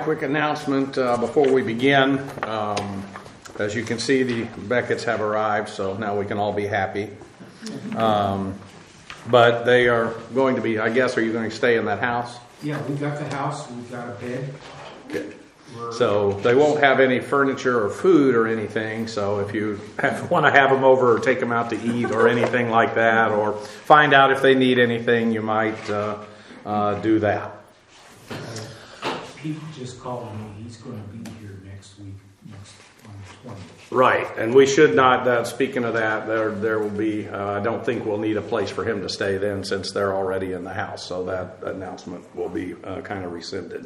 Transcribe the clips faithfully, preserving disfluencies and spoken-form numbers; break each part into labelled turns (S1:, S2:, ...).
S1: quick announcement uh, before we begin. Um, as you can see, the Beckett's have arrived, so now we can all be happy. Um, but they are going to be, I guess, are you going to stay in that house?
S2: Yeah, we got the house, we've got a bed.
S1: Good. So they won't have any furniture or food or anything, so if you have, want to have them over or take them out to eat or anything like that, or find out if they need anything, you might uh, uh, do that.
S2: Pete just called me, he's going to be here next week, next on the twentieth.
S1: Right, and we should not, uh, speaking of that, there there will be, uh, I don't think we'll need a place for him to stay then since they're already in the house, so that announcement will be uh, kind of rescinded.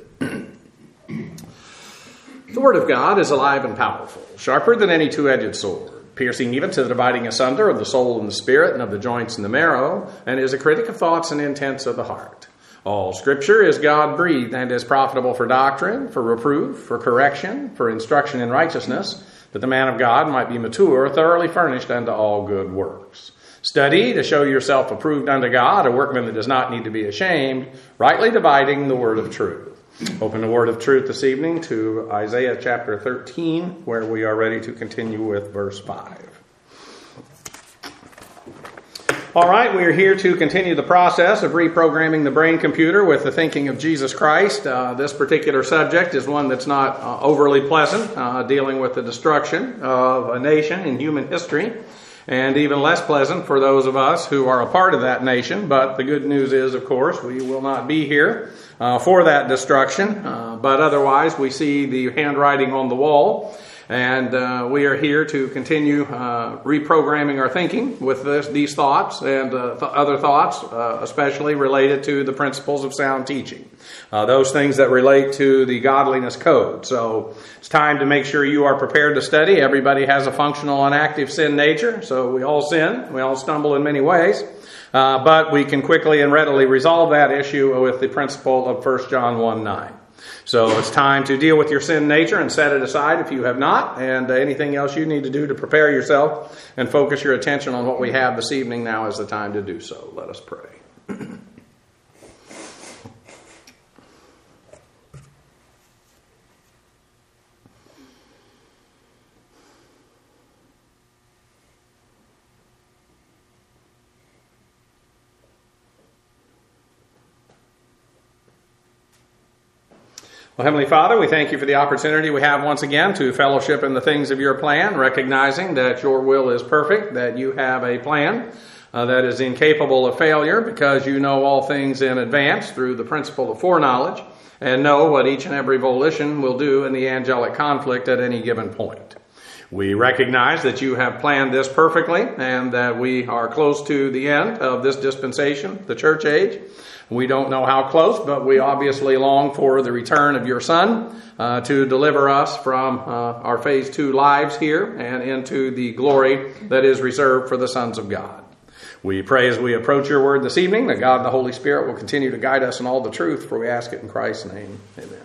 S1: The Word of God is alive and powerful, sharper than any two-edged sword, piercing even to the dividing asunder of the soul and the spirit and of the joints and the marrow, and is a critic of thoughts and intents of the heart. All Scripture is God-breathed and is profitable for doctrine, for reproof, for correction, for instruction in righteousness, that the man of God might be mature, thoroughly furnished unto all good works. Study to show yourself approved unto God, a workman that does not need to be ashamed, rightly dividing the word of truth. Open the word of truth this evening to Isaiah chapter thirteen, where we are ready to continue with verse five. All right, we are here to continue the process of reprogramming the brain computer with the thinking of Jesus Christ. Uh, this particular subject is one that's not uh, overly pleasant, uh, dealing with the destruction of a nation in human history, and even less pleasant for those of us who are a part of that nation. But the good news is, of course, we will not be here uh, for that destruction. Uh, but otherwise, we see the handwriting on the wall. And uh, we are here to continue uh, reprogramming our thinking with this, these thoughts and uh, th- other thoughts, uh, especially related to the principles of sound teaching. Uh, those things that relate to the godliness code. So it's time to make sure you are prepared to study. Everybody has a functional and active sin nature, so we all sin. We all stumble in many ways. Uh, but we can quickly and readily resolve that issue with the principle of First John one nine. So it's time to deal with your sin nature and set it aside if you have not. And uh, anything else you need to do to prepare yourself and focus your attention on what we have this evening, now is the time to do so. Let us pray. Well, Heavenly Father, we thank you for the opportunity we have once again to fellowship in the things of your plan, recognizing that your will is perfect, that you have a plan uh, that is incapable of failure because you know all things in advance through the principle of foreknowledge and know what each and every volition will do in the angelic conflict at any given point. We recognize that you have planned this perfectly and that we are close to the end of this dispensation, the church age. We don't know how close, but we obviously long for the return of your Son uh, to deliver us from uh, our phase two lives here and into the glory that is reserved for the sons of God. We pray as we approach your word this evening that God and the Holy Spirit will continue to guide us in all the truth, for we ask it in Christ's name. Amen.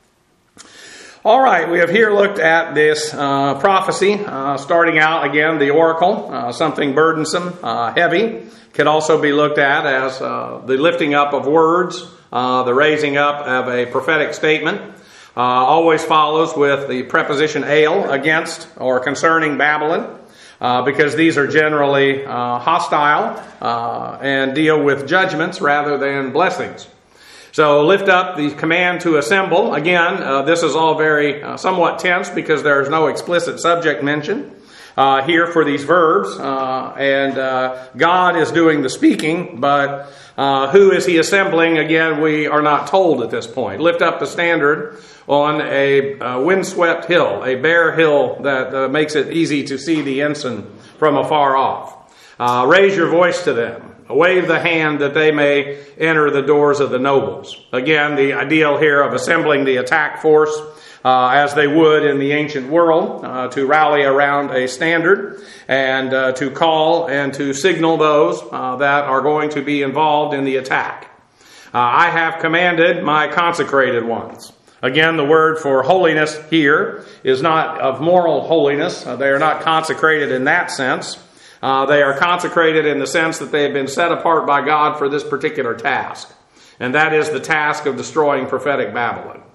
S1: All right, we have here looked at this uh, prophecy, uh, starting out again, the oracle, uh, something burdensome, uh, heavy. Could also be looked at as uh, the lifting up of words, uh, the raising up of a prophetic statement. Uh, always follows with the preposition ale, against or concerning Babylon, uh, because these are generally uh, hostile uh, and deal with judgments rather than blessings. So lift up the command to assemble. Again, uh, this is all very uh, somewhat tense because there is no explicit subject mentioned uh, here for these verbs. Uh, and uh, God is doing the speaking, but uh, who is he assembling? Again, we are not told at this point. Lift up the standard on a uh, windswept hill, a bare hill that uh, makes it easy to see the ensign from afar off. Uh, raise your voice to them. Wave the hand that they may enter the doors of the nobles. Again, the ideal here of assembling the attack force uh, as they would in the ancient world uh, to rally around a standard and uh, to call and to signal those uh, that are going to be involved in the attack. Uh, I have commanded my consecrated ones. Again, the word for holiness here is not of moral holiness. Uh, they are not consecrated in that sense. Uh, they are consecrated in the sense that they have been set apart by God for this particular task. And that is the task of destroying prophetic Babylon.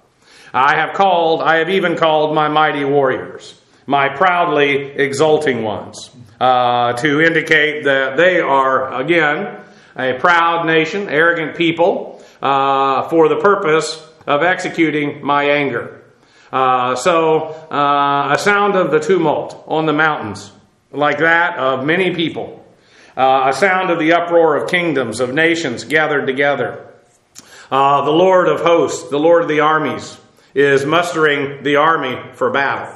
S1: I have called, I have even called my mighty warriors, my proudly exulting ones, uh, to indicate that they are, again, a proud nation, arrogant people, uh, for the purpose of executing my anger. Uh, so, uh, a sound of the tumult on the mountains, like that of many people. Uh, a sound of the uproar of kingdoms, of nations gathered together. Uh, the Lord of hosts, the Lord of the armies, is mustering the army for battle.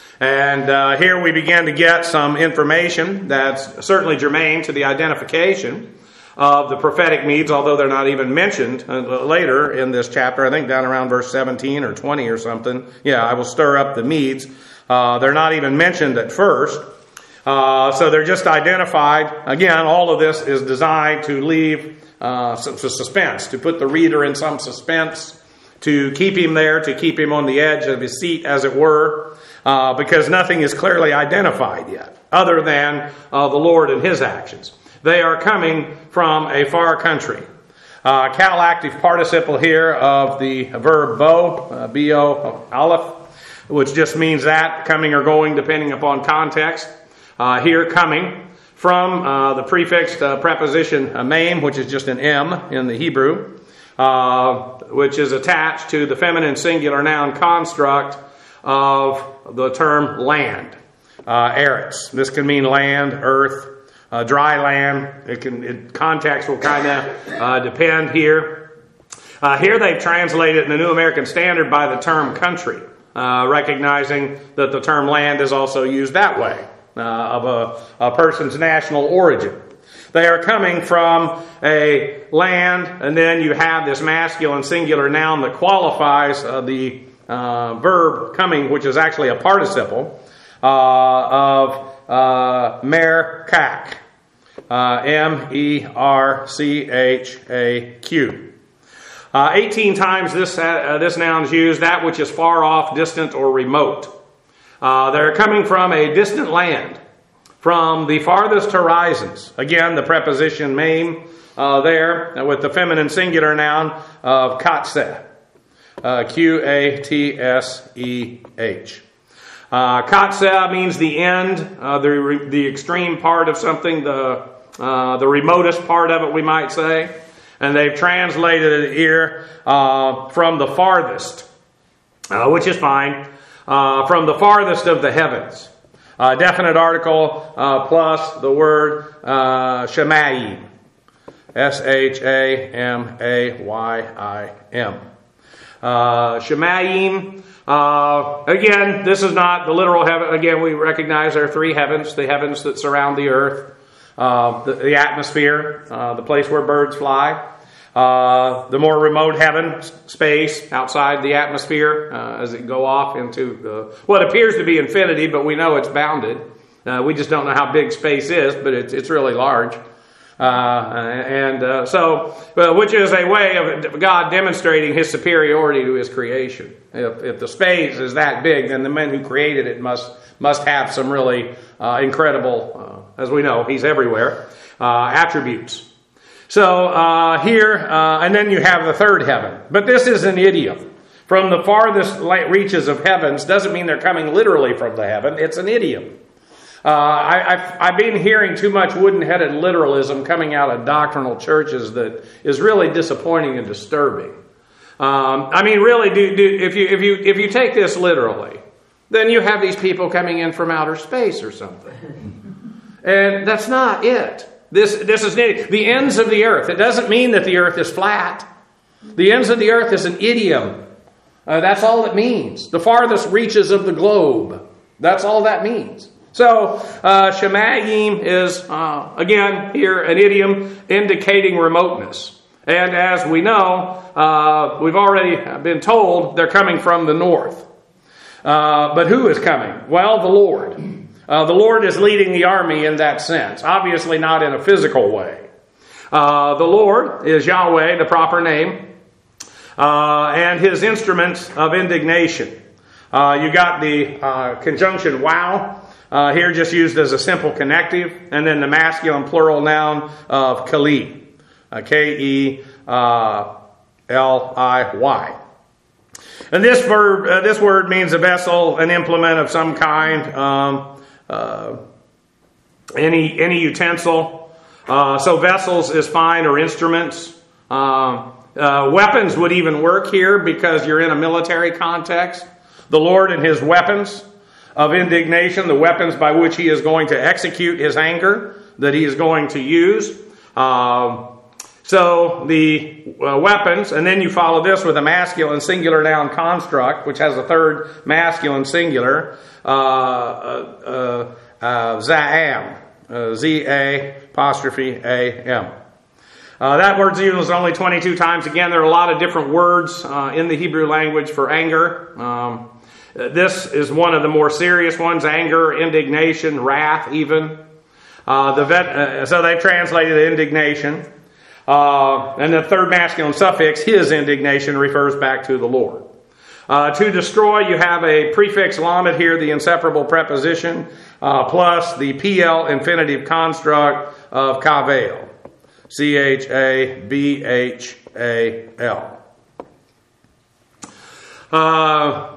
S1: And uh, here we begin to get some information that's certainly germane to the identification of the prophetic Medes, although they're not even mentioned uh, later in this chapter. I think down around verse seventeen or twenty or something. Yeah, I will stir up the Medes. Uh, they're not even mentioned at first. Uh, so they're just identified. Again, all of this is designed to leave uh, some suspense, to put the reader in some suspense, to keep him there, to keep him on the edge of his seat, as it were, uh, because nothing is clearly identified yet, other than uh, the Lord and his actions. They are coming from a far country. Uh, cal active participle here of the verb bo, uh, B O, aleph, which just means that, coming or going, depending upon context. Uh, here, coming from uh, the prefixed uh, preposition uh, maim, which is just an M in the Hebrew, uh, which is attached to the feminine singular noun construct of the term land, uh, eretz. This can mean land, earth, uh, dry land. It can it, context will kind of uh, depend here. Uh, here they've translated in the New American Standard by the term country, uh, recognizing that the term land is also used that way. Uh, of a, a person's national origin. They are coming from a land, and then you have this masculine singular noun that qualifies uh, the uh, verb coming, which is actually a participle uh, of uh, merkach, uh, M E R C H A Q. Uh, eighteen times this, uh, this noun is used, that which is far off, distant, or remote. Uh, they're coming from a distant land, from the farthest horizons. Again, the preposition maim uh, there with the feminine singular noun of katseh, uh, Q A T S E H. Uh, katseh means the end, uh, the re- the extreme part of something, the uh, the remotest part of it, we might say. And they've translated it here uh, from the farthest, uh, which is fine. Uh, from the farthest of the heavens. Uh, definite article uh, plus the word uh, Shemayim. S H A M A Y I M. Uh, Shemayim. Uh, again, this is not the literal heaven. Again, we recognize there are three heavens. The heavens that surround the earth. Uh, the, the atmosphere. Uh, the place where birds fly. Uh, the more remote heaven, space, outside the atmosphere, uh, as it go off into uh, what appears to be infinity, but we know it's bounded. Uh, we just don't know how big space is, but it's it's really large. Uh, and uh, so, uh, which is a way of God demonstrating his superiority to his creation. If, if the space is that big, then the men who created it must must have some really uh, incredible, uh, as we know, he's everywhere, uh, attributes. So uh, here, uh, and then you have the third heaven. But this is an idiom. From the farthest reaches of heavens doesn't mean they're coming literally from the heaven. It's an idiom. Uh, I, I've, I've been hearing too much wooden-headed literalism coming out of doctrinal churches that is really disappointing and disturbing. Um, I mean, really, do, do, if you if you if you take this literally, then you have these people coming in from outer space or something, and that's not it. This this is the ends of the earth. It doesn't mean that the earth is flat. The ends of the earth is an idiom. Uh, that's all it means. The farthest reaches of the globe. That's all that means. So, uh, Shemayim is, uh, again, here an idiom indicating remoteness. And as we know, uh, we've already been told they're coming from the north. Uh, but who is coming? Well, the Lord. Uh, the Lord is leading the army in that sense. Obviously not in a physical way. Uh, the Lord is Yahweh, the proper name, uh, and his instruments of indignation. Uh, you got the uh, conjunction wow, uh, here just used as a simple connective, and then the masculine plural noun of Kali, uh, K E L I Y. And this verb, uh, this word means a vessel, an implement of some kind, um, uh, any any utensil. Uh, so vessels is fine, or instruments. Uh, uh, weapons would even work here because you're in a military context. The Lord and His weapons of indignation, the weapons by which He is going to execute His anger that He is going to use. Uh, So the uh, weapons, and then you follow this with a masculine singular noun construct, which has a third masculine singular, uh, uh, uh, uh, za'am, uh, Z A apostrophe A M. Uh, that word's used only twenty-two times. Again, there are a lot of different words uh, in the Hebrew language for anger. Um, this is one of the more serious ones: anger, indignation, wrath, even. Uh, the vet, uh, so they've translated indignation. Uh, and the third masculine suffix, his indignation, refers back to the Lord. Uh, to destroy, you have a prefix lamed here, the inseparable preposition, uh, plus the P L infinitive construct of kavel. C H A B H A L. Uh,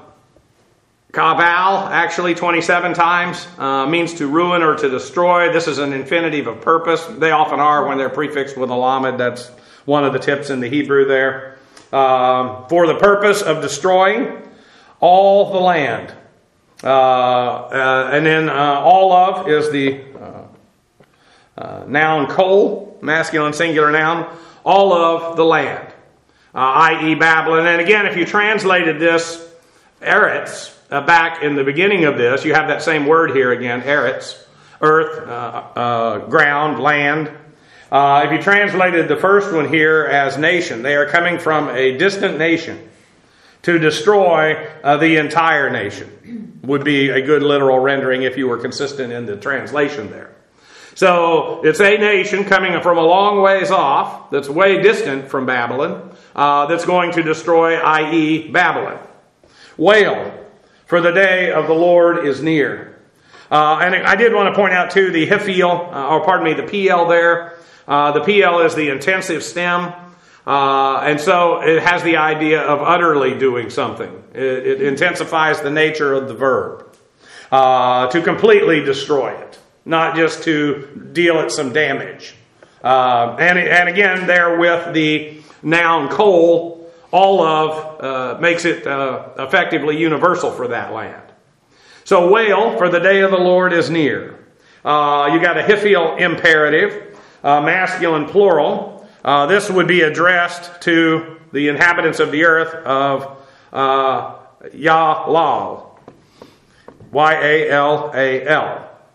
S1: Kaval, actually twenty-seven times, uh, means to ruin or to destroy. This is an infinitive of purpose. They often are when they're prefixed with a lamed. That's one of the tips in the Hebrew there. Um, for the purpose of destroying all the land. Uh, uh, and then uh, all of is the uh, uh, noun kol, masculine singular noun, all of the land, uh, that is. Babylon. And again, if you translated this, Eretz, Uh, back in the beginning of this, you have that same word here again, eretz, earth, uh, uh, ground, land. Uh, if you translated the first one here as nation, they are coming from a distant nation to destroy uh, the entire nation, would be a good literal rendering if you were consistent in the translation there. So it's a nation coming from a long ways off, that's way distant from Babylon, uh, that's going to destroy, that is. Babylon. Wail. For the day of the Lord is near. Uh, and I did want to point out too the hiphil, uh, or pardon me, the P L there. Uh, the P L is the intensive stem. Uh, and so it has the idea of utterly doing something. It, it intensifies the nature of the verb. Uh, to completely destroy it. Not just to deal it some damage. Uh, and, and again, there with the noun kol, all of uh, makes it uh, effectively universal for that land. So wail, for the day of the Lord is near. Uh, you got a hiphil imperative, uh, masculine plural. Uh, this would be addressed to the inhabitants of the earth of uh, Yalal. Y A L A L.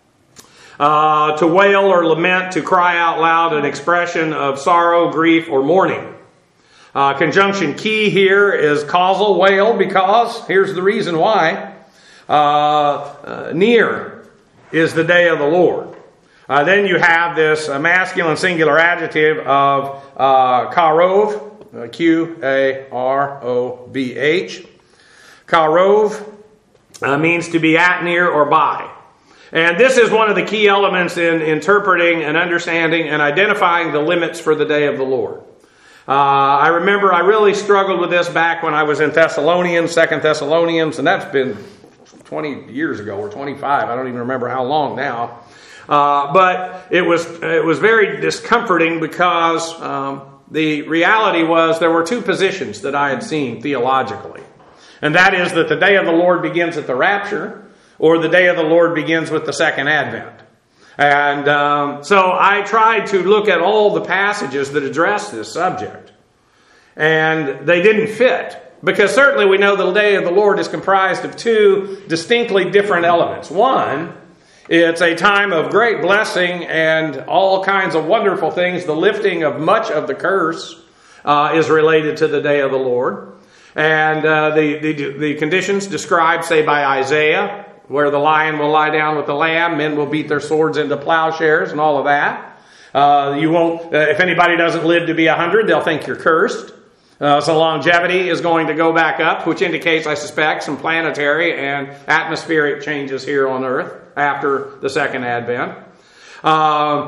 S1: Uh, to wail or lament, to cry out loud, an expression of sorrow, grief, or mourning. Uh, conjunction key here is causal wail, because here's the reason why. Uh, uh, near is the day of the Lord. Uh, then you have this uh, masculine singular adjective of uh, karov, uh, Q A R O V H. Karov uh, means to be at, near, or by. And this is one of the key elements in interpreting and understanding and identifying the limits for the day of the Lord. Uh, I remember I really struggled with this back when I was in Thessalonians, Second Thessalonians, and that's been twenty years ago or twenty-five. I don't even remember how long now. Uh, but it was it was very discomforting because um, the reality was there were two positions that I had seen theologically. And that is that the day of the Lord begins at the rapture, or the day of the Lord begins with the second advent. And um, so I tried to look at all the passages that address this subject. And they didn't fit. Because certainly we know the day of the Lord is comprised of two distinctly different elements. One, it's a time of great blessing and all kinds of wonderful things. The lifting of much of the curse uh, is related to the day of the Lord. And uh, the, the, the conditions described, say, by Isaiah, where the lion will lie down with the lamb, men will beat their swords into plowshares and all of that. Uh, you won't, uh, if anybody doesn't live to be a hundred, they'll think you're cursed. Uh, so longevity is going to go back up, which indicates, I suspect, some planetary and atmospheric changes here on Earth after the second advent. Uh,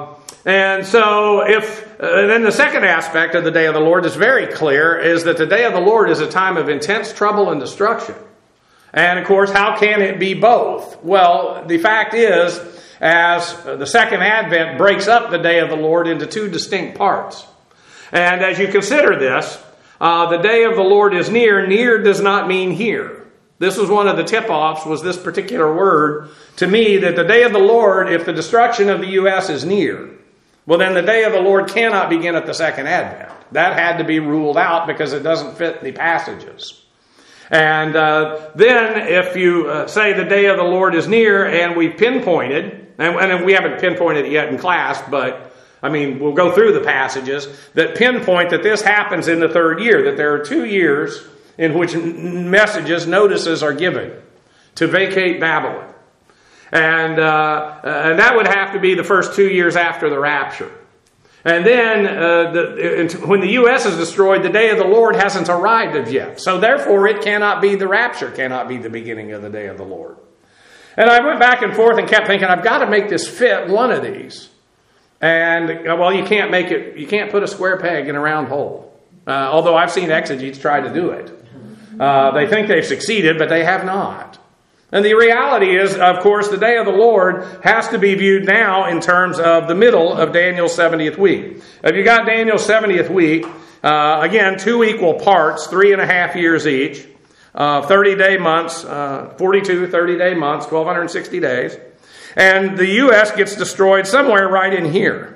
S1: And so if, uh, then the second aspect of the day of the Lord is very clear, is that the day of the Lord is a time of intense trouble and destruction. And of course, how can it be both? Well, the fact is, as the second advent breaks up the day of the Lord into two distinct parts. And as you consider this, uh, the day of the Lord is near. Near does not mean here. This was one of the tip-offs, was this particular word to me, that the day of the Lord, if the destruction of the U S is near, well then the day of the Lord cannot begin at the second advent. That had to be ruled out because it doesn't fit the passages. And uh, then if you uh, say the day of the Lord is near, and we pinpointed, and, and we haven't pinpointed it yet in class, but I mean, we'll go through the passages that pinpoint that this happens in the third year, that there are two years in which messages, notices are given to vacate Babylon. And, uh, and that would have to be the first two years after the rapture. And then uh, the, when the U S is destroyed, the day of the Lord hasn't arrived as yet. So therefore it cannot be, the rapture cannot be the beginning of the day of the Lord. And I went back and forth and kept thinking, I've got to make this fit one of these. And, well, you can't make it, you can't put a square peg in a round hole. Uh, although I've seen exegetes try to do it. Uh, they think they've succeeded, but they have not. And the reality is, of course, the day of the Lord has to be viewed now in terms of the middle of Daniel's seventieth week. If you got Daniel's seventieth week, uh, again, two equal parts, three and a half years each, uh, thirty-day months, uh, forty-two thirty-day months, twelve sixty days. And the U S gets destroyed somewhere right in here.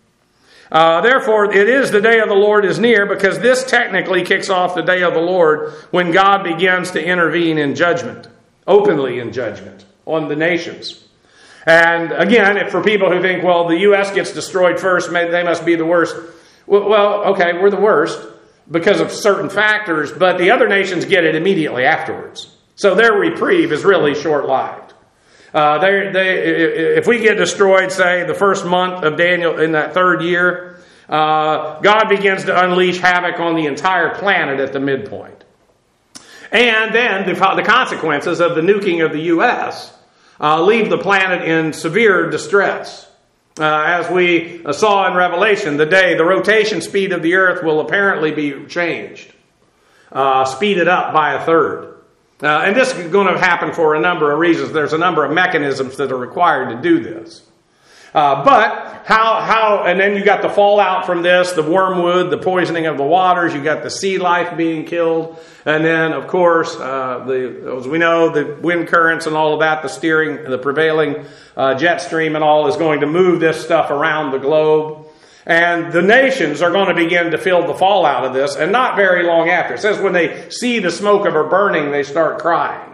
S1: Uh, therefore, it is the day of the Lord is near, because this technically kicks off the day of the Lord when God begins to intervene in judgment, openly in judgment on the nations. And again, if for people who think, well, the U S gets destroyed first, they must be the worst. Well, well, okay, we're the worst because of certain factors, but the other nations get it immediately afterwards. So their reprieve is really short-lived. Uh, they, they, if we get destroyed, say, the first month of Daniel in that third year, uh, God begins to unleash havoc on the entire planet at the midpoint. And then the, the consequences of the nuking of the U S uh, leave the planet in severe distress. Uh, as we uh, saw in Revelation, the day, the rotation speed of the earth will apparently be changed, uh, speeded up by a third. Uh, and this is going to happen for a number of reasons. There's a number of mechanisms that are required to do this. Uh, but how, how, and then you got the fallout from this, the wormwood, the poisoning of the waters, you got the sea life being killed, and then, of course, uh, the, as we know, the wind currents and all of that, the steering, the prevailing uh, jet stream and all is going to move this stuff around the globe. And the nations are going to begin to feel the fallout of this, and not very long after. It says when they see the smoke of her burning, they start crying.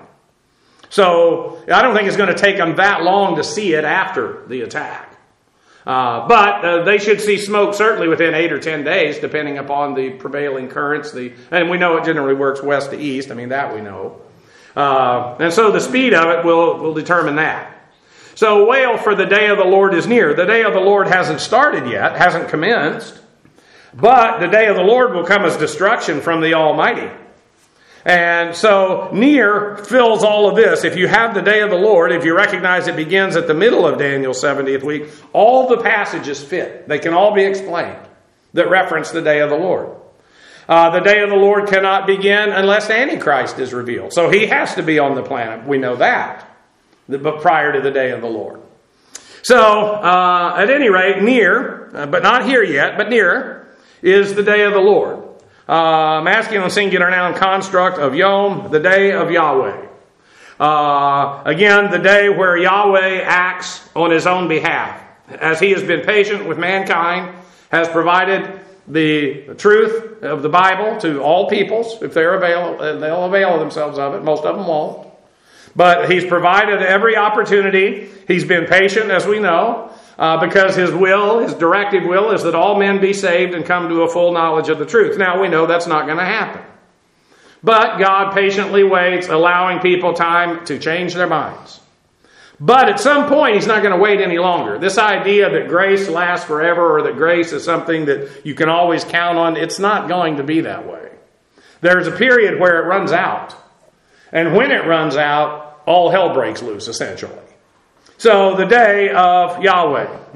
S1: So I don't think it's going to take them that long to see it after the attack. Uh, but uh, they should see smoke certainly within eight or ten days, depending upon the prevailing currents. The and we know it generally works west to east. I mean, that we know. Uh, and so the speed of it will, will determine that. So wail, for the day of the Lord is near. The day of the Lord hasn't started yet, hasn't commenced. But the day of the Lord will come as destruction from the Almighty. And so near fills all of this. If you have the day of the Lord, if you recognize it begins at the middle of Daniel's seventieth week, all the passages fit. They can all be explained that reference the day of the Lord. Uh, the day of the Lord cannot begin unless Antichrist is revealed. So he has to be on the planet. We know that. But prior to the day of the Lord. So, uh, at any rate, near, uh, but not here yet, but near, is the day of the Lord. Uh, masculine singular noun construct of Yom, the day of Yahweh. Uh, again, the day where Yahweh acts on his own behalf. As he has been patient with mankind, has provided the truth of the Bible to all peoples, if they're avail- they'll avail themselves of it. Most of them won't. But he's provided every opportunity. He's been patient, as we know, uh, because his will, his directive will, is that all men be saved and come to a full knowledge of the truth. Now, we know that's not going to happen. But God patiently waits, allowing people time to change their minds. But at some point, he's not going to wait any longer. This idea that grace lasts forever, or that grace is something that you can always count on, it's not going to be that way. There's a period where it runs out. And when it runs out, all hell breaks loose, essentially. So the day of Yahweh.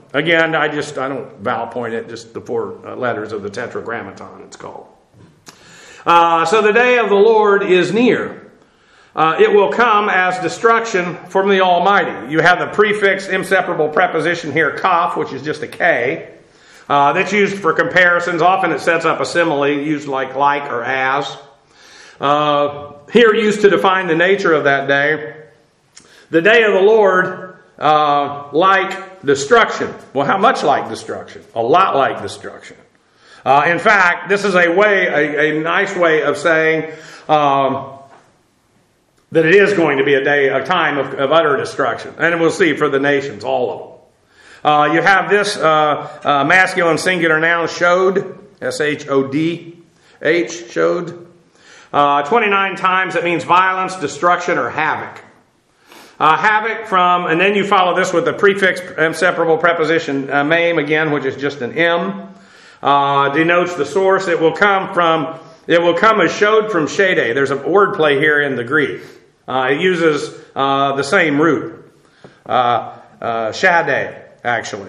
S1: Again, I just, I don't vowel point it, just the four uh, letters of the Tetragrammaton, it's called. Uh, so the day of the Lord is near. Uh, it will come as destruction from the Almighty. You have the prefix inseparable preposition here, kaf, which is just a K. Uh, that's used for comparisons. Often it sets up a simile, used like like or as. Uh, here used to define the nature of that day. The day of the Lord, uh, like destruction. Well, how much like destruction? A lot like destruction. Uh, in fact, this is a way, a, a nice way of saying um, that it is going to be a day, a time of, of utter destruction. And we'll see for the nations, all of them. Uh, you have this uh, uh, masculine singular noun, showed, S H O D H, showed. Uh, twenty-nine times it means violence, destruction, or havoc. Uh, havoc from, and then you follow this with the prefix inseparable preposition uh, maim, again, which is just an M. Uh, denotes the source. It will come from, it will come as showed from shade. There's a wordplay here in the Greek. Uh, it uses uh, the same root. Uh, uh, shade. Actually.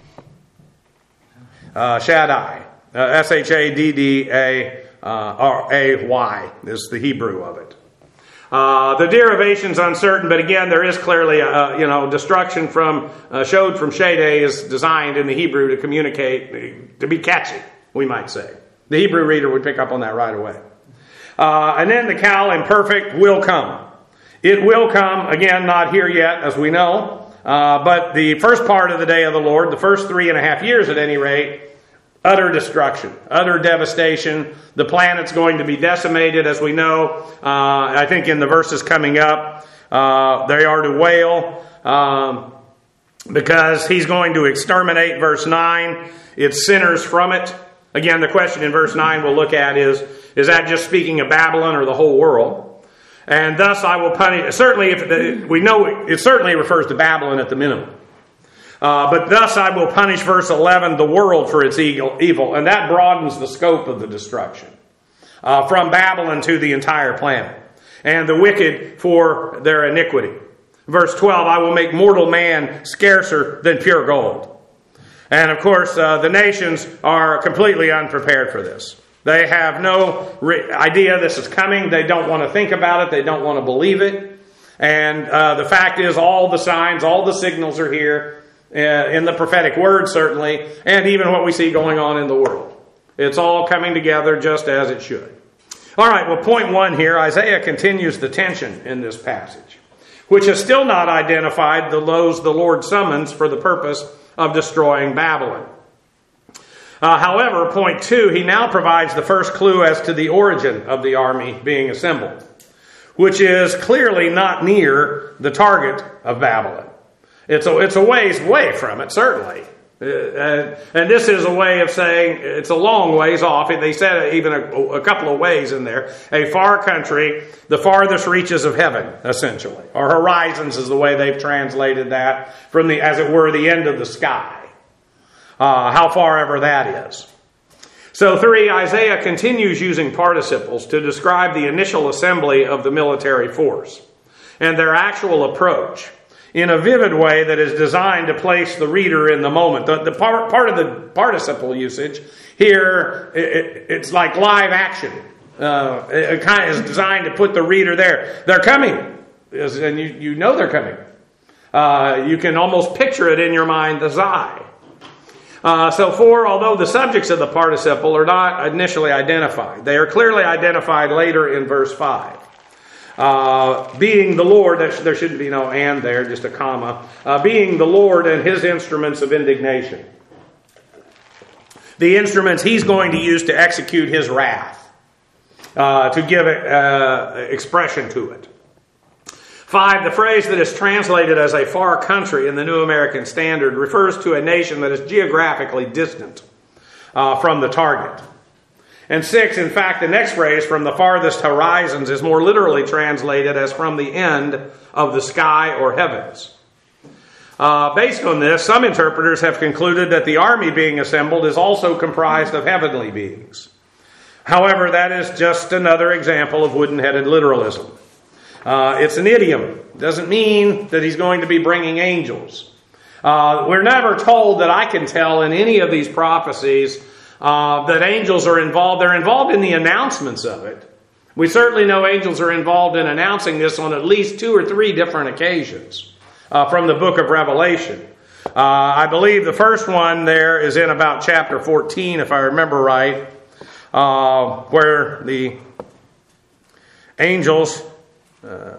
S1: Uh, Shaddai. Uh, S H A D D A R A Y is the Hebrew of it. Uh, the derivation's uncertain, but again, there is clearly, a, you know, destruction from, uh, showed from Shaddai is designed in the Hebrew to communicate, to be catchy, we might say. The Hebrew reader would pick up on that right away. Uh, and then the Cal imperfect will come. It will come, again, not here yet, as we know. Uh, but the first part of the day of the Lord, the first three and a half years at any rate, utter destruction, utter devastation. The planet's going to be decimated, as we know. Uh, I think in the verses coming up, uh, they are to wail um, because he's going to exterminate, verse nine, its sinners from it. Again, the question in verse nine we'll look at is, is that just speaking of Babylon or the whole world? And thus I will punish, certainly if the, we know it, it certainly refers to Babylon at the minimum. Uh, but thus I will punish, verse eleven, the world for its evil. And that broadens the scope of the destruction. Uh, from Babylon to the entire planet. And the wicked for their iniquity. Verse twelve, I will make mortal man scarcer than pure gold. And of course, uh, the nations are completely unprepared for this. They have no re- idea this is coming. They don't want to think about it. They don't want to believe it. And uh, the fact is, all the signs, all the signals are here uh, in the prophetic word, certainly, and even what we see going on in the world. It's all coming together just as it should. All right, well, point one here, Isaiah continues the tension in this passage, which has still not identified the those the Lord summons for the purpose of destroying Babylon. Uh, however, point two, he now provides the first clue as to the origin of the army being assembled, which is clearly not near the target of Babylon. It's a, it's a ways away from it, certainly. Uh, and, and this is a way of saying it's a long ways off. They said even a, a couple of ways in there. A far country, the farthest reaches of heaven, essentially. Or horizons is the way they've translated that, from the, as it were, the end of the sky. Uh, how far ever that is. So three, Isaiah continues using participles to describe the initial assembly of the military force and their actual approach in a vivid way that is designed to place the reader in the moment. The, the part, part of the participle usage here, it, it's like live action. Uh, it, it kind of is designed to put the reader there. They're coming, and you, you know they're coming. Uh, you can almost picture it in your mind's eye. Uh, so four, although the subjects of the participle are not initially identified, they are clearly identified later in verse five. Uh, being the Lord, there shouldn't be no and there, just a comma. Uh, being the Lord and his instruments of indignation. The instruments he's going to use to execute his wrath. Uh, to give it, uh, expression to it. Five, the phrase that is translated as a far country in the New American Standard refers to a nation that is geographically distant uh, from the target. And six, in fact, the next phrase, from the farthest horizons, is more literally translated as from the end of the sky or heavens. Uh, based on this, some interpreters have concluded that the army being assembled is also comprised of heavenly beings. However, that is just another example of wooden-headed literalism. Uh, it's an idiom. It doesn't mean that he's going to be bringing angels. Uh, we're never told that I can tell in any of these prophecies uh, that angels are involved. They're involved in the announcements of it. We certainly know angels are involved in announcing this on at least two or three different occasions uh, from the book of Revelation. Uh, I believe the first one there is in about chapter fourteen, if I remember right, uh, where the angels uh,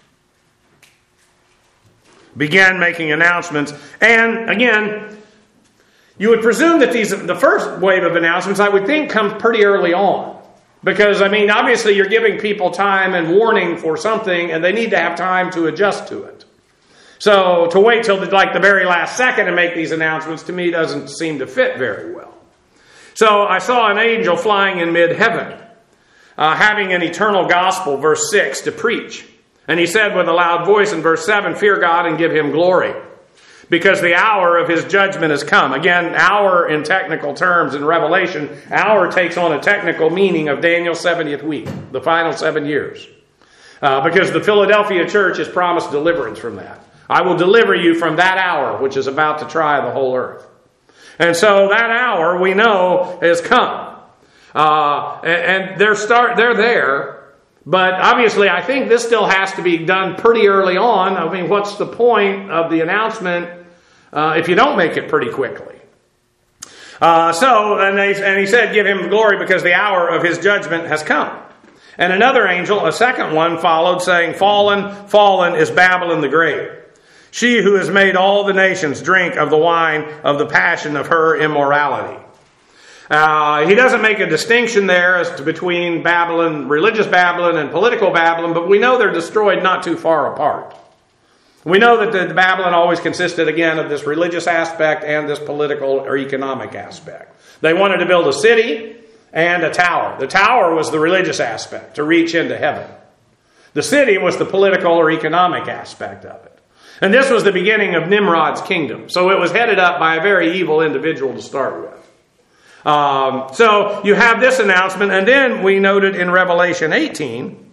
S1: began making announcements. And again, you would presume that these the first wave of announcements, I would think, comes pretty early on. Because, I mean, obviously you're giving people time and warning for something, and they need to have time to adjust to it. So to wait till the, like the very last second to make these announcements, to me, doesn't seem to fit very well. So I saw an angel flying in mid-heaven, uh, having an eternal gospel, verse six, to preach. And he said with a loud voice in verse seven, "Fear God and give him glory, because the hour of his judgment has come." Again, hour in technical terms in Revelation, hour takes on a technical meaning of Daniel's seventieth week, the final seven years. Uh, because the Philadelphia church has promised deliverance from that. "I will deliver you from that hour, which is about to try the whole earth." And so that hour, we know, has come. Uh, and and they're, start, they're there. But obviously, I think this still has to be done pretty early on. I mean, what's the point of the announcement uh, if you don't make it pretty quickly? Uh, so, and, they, and he said, "Give him glory because the hour of his judgment has come." And another angel, a second one, followed, saying, "Fallen, fallen is Babylon the Great, she who has made all the nations drink of the wine of the passion of her immorality." Uh, he doesn't make a distinction there as to between Babylon, religious Babylon, and political Babylon, but we know they're destroyed not too far apart. We know that the, the Babylon always consisted, again, of this religious aspect and this political or economic aspect. They wanted to build a city and a tower. The tower was the religious aspect, to reach into heaven. The city was the political or economic aspect of it. And this was the beginning of Nimrod's kingdom. So it was headed up by a very evil individual to start with. Um, so you have this announcement, and then we noted in Revelation eighteen,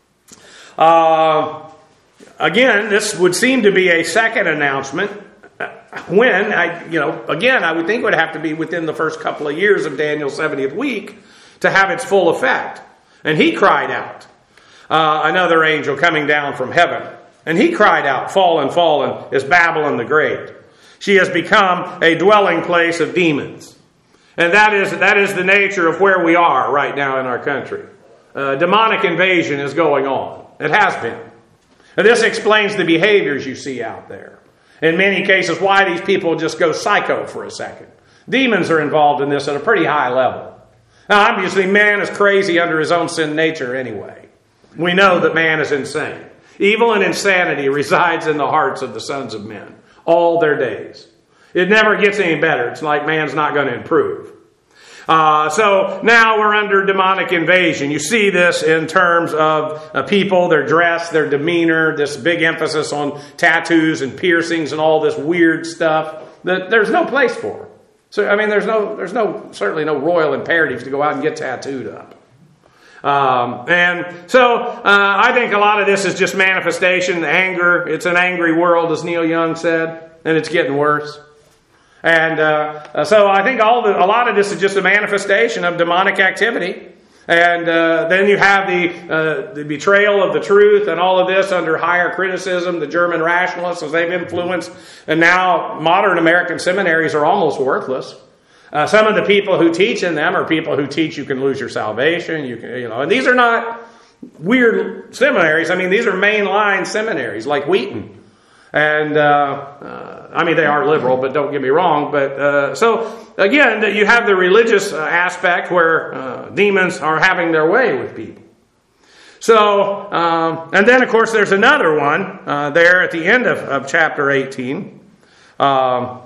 S1: uh, again, this would seem to be a second announcement. When, I, you know, again, I would think it would have to be within the first couple of years of Daniel's seventieth week to have its full effect. And he cried out, uh, another angel coming down from heaven, and he cried out, "Fallen, fallen is Babylon the Great. She has become a dwelling place of demons." And that is that is the nature of where we are right now in our country. Uh, demonic invasion is going on. It has been. And this explains the behaviors you see out there. In many cases, why these people just go psycho for a second. Demons are involved in this at a pretty high level. Now, obviously, man is crazy under his own sin nature anyway. We know that man is insane. Evil and insanity resides in the hearts of the sons of men all their days. It never gets any better. It's like man's not going to improve. Uh, so now we're under demonic invasion. You see this in terms of uh, people, their dress, their demeanor, this big emphasis on tattoos and piercings and all this weird stuff that there's no place for. So, I mean, there's no, there's no, certainly no royal imperative to go out and get tattooed up. Um, and so uh, I think a lot of this is just manifestation, anger. It's an angry world, as Neil Young said, and it's getting worse. And uh, so I think all the, a lot of this is just a manifestation of demonic activity. And uh, then you have the uh, the betrayal of the truth and all of this under higher criticism. The German rationalists, as they've influenced, and now modern American seminaries are almost worthless. Uh, some of the people who teach in them are people who teach you can lose your salvation. You can, you know, and these are not weird seminaries. I mean, these are mainline seminaries like Wheaton. And, uh, uh, I mean, they are liberal, but don't get me wrong. But, uh, so, again, you have the religious uh, aspect where uh, demons are having their way with people. So, um, and then, of course, there's another one uh, there at the end of, of chapter eighteen, um,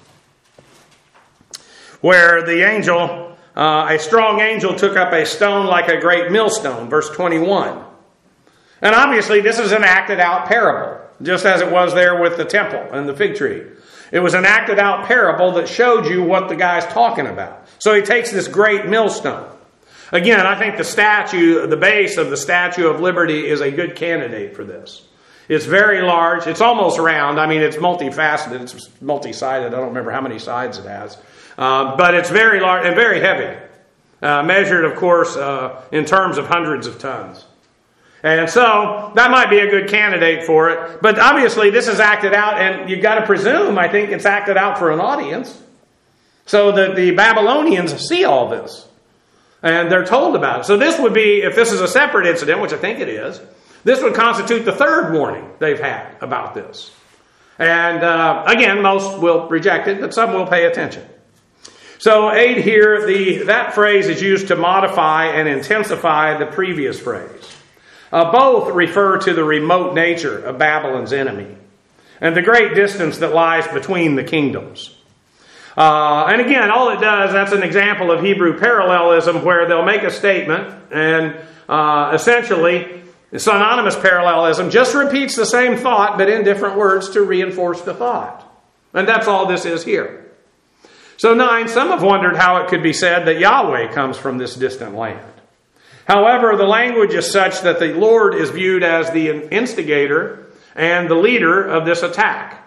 S1: where the angel, uh, a strong angel took up a stone like a great millstone, verse twenty-one. And obviously, this is an acted out parable. Just as it was there with the temple and the fig tree. It was an acted out parable that showed you what the guy's talking about. So he takes this great millstone. Again, I think the statue, the base of the Statue of Liberty is a good candidate for this. It's very large. It's almost round. I mean, it's multifaceted. It's multi-sided. I don't remember how many sides it has. Uh, but it's very large and very heavy. Uh, measured, of course, uh, in terms of hundreds of tons. And so that might be a good candidate for it. But obviously this is acted out, and you've got to presume, I think, it's acted out for an audience. So that the Babylonians see all this. And they're told about it. So this would be, if this is a separate incident, which I think it is, this would constitute the third warning they've had about this. And uh, again, most will reject it, but some will pay attention. So eight here, the that phrase is used to modify and intensify the previous phrase. Uh, both refer to the remote nature of Babylon's enemy and the great distance that lies between the kingdoms. Uh, and again, all it does, that's an example of Hebrew parallelism where they'll make a statement and uh, essentially synonymous parallelism just repeats the same thought but in different words to reinforce the thought. And that's all this is here. So nine, some have wondered how it could be said that Yahweh comes from this distant land. However, the language is such that the Lord is viewed as the instigator and the leader of this attack.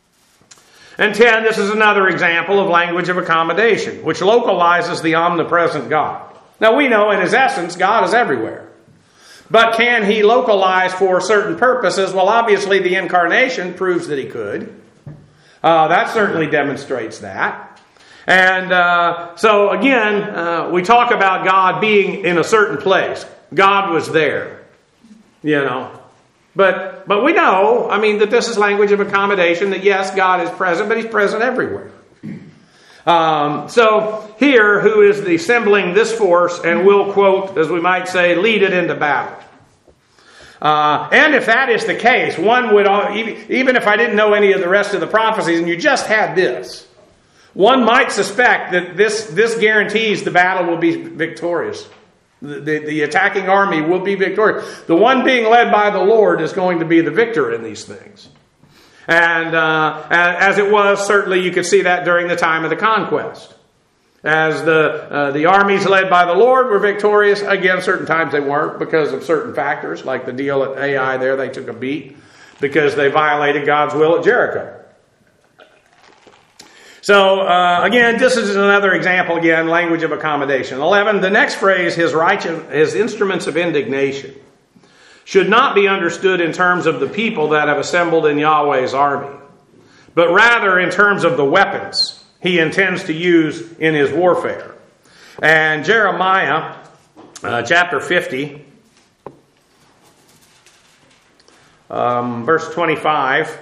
S1: And ten, this is another example of language of accommodation, which localizes the omnipresent God. Now we know in his essence, God is everywhere. But can he localize for certain purposes? Well, obviously the incarnation proves that he could. Uh, that certainly demonstrates that. And uh, so again, uh, we talk about God being in a certain place. God was there, you know. But but we know, I mean, that this is language of accommodation, that yes, God is present, but he's present everywhere. Um, so here, who is the assembling this force and will, quote, as we might say, lead it into battle. Uh, and if that is the case, one would, even if I didn't know any of the rest of the prophecies and you just had this, one might suspect that this, this guarantees the battle will be victorious. The, the, the attacking army will be victorious. The one being led by the Lord is going to be the victor in these things. And uh, as it was, certainly you could see that during the time of the conquest. As the uh, the armies led by the Lord were victorious, again, certain times they weren't because of certain factors, like the deal at Ai there, they took a beat because they violated God's will at Jericho. So, uh, again, this is another example, again, language of accommodation. eleven, the next phrase, his righteous, his instruments of indignation, should not be understood in terms of the people that have assembled in Yahweh's army, but rather in terms of the weapons he intends to use in his warfare. And Jeremiah, uh, chapter fifty, um, verse twenty-five,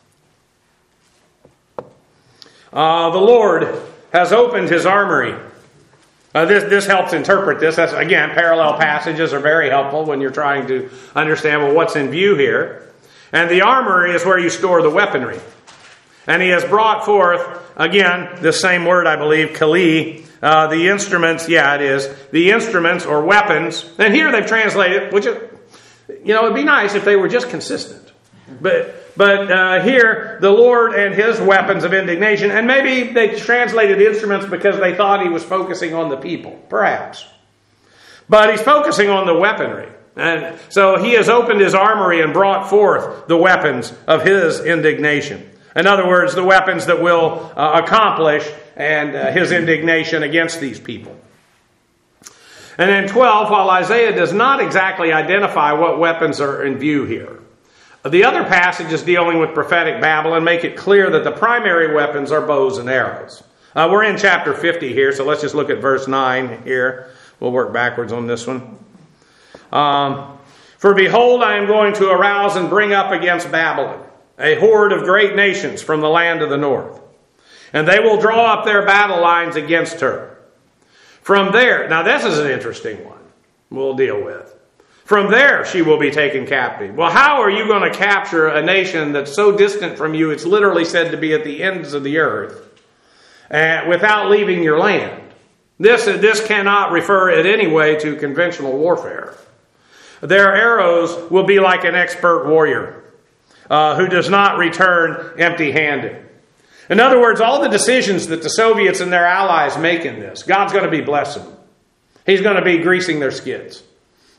S1: Uh, the Lord has opened his armory. Uh, this, this helps interpret this. That's, again, parallel passages are very helpful when you're trying to understand, well, what's in view here. And the armory is where you store the weaponry. And he has brought forth, again, the same word, I believe, kali, uh, the instruments, yeah, it is, the instruments or weapons. And here they've translated, which, you know, it'd be nice if they were just consistent. But but uh, here, the Lord and his weapons of indignation. And maybe they translated instruments because they thought he was focusing on the people. Perhaps. But he's focusing on the weaponry. And so he has opened his armory and brought forth the weapons of his indignation. In other words, the weapons that will uh, accomplish and uh, his indignation against these people. And then twelve, while Isaiah does not exactly identify what weapons are in view here, the other passages dealing with prophetic Babylon make it clear that the primary weapons are bows and arrows. Uh, we're in chapter fifty here, so let's just look at verse nine here. We'll work backwards on this one. Um, For behold, I am going to arouse and bring up against Babylon a horde of great nations from the land of the north. And they will draw up their battle lines against her. From there, now this is an interesting one we'll deal with. From there she will be taken captive. Well, how are you going to capture a nation that's so distant from you, it's literally said to be at the ends of the earth, uh, without leaving your land? This, this cannot refer in any way to conventional warfare. Their arrows will be like an expert warrior uh, who does not return empty-handed. In other words, all the decisions that the Soviets and their allies make in this, God's going to be blessing them. He's going to be greasing their skids.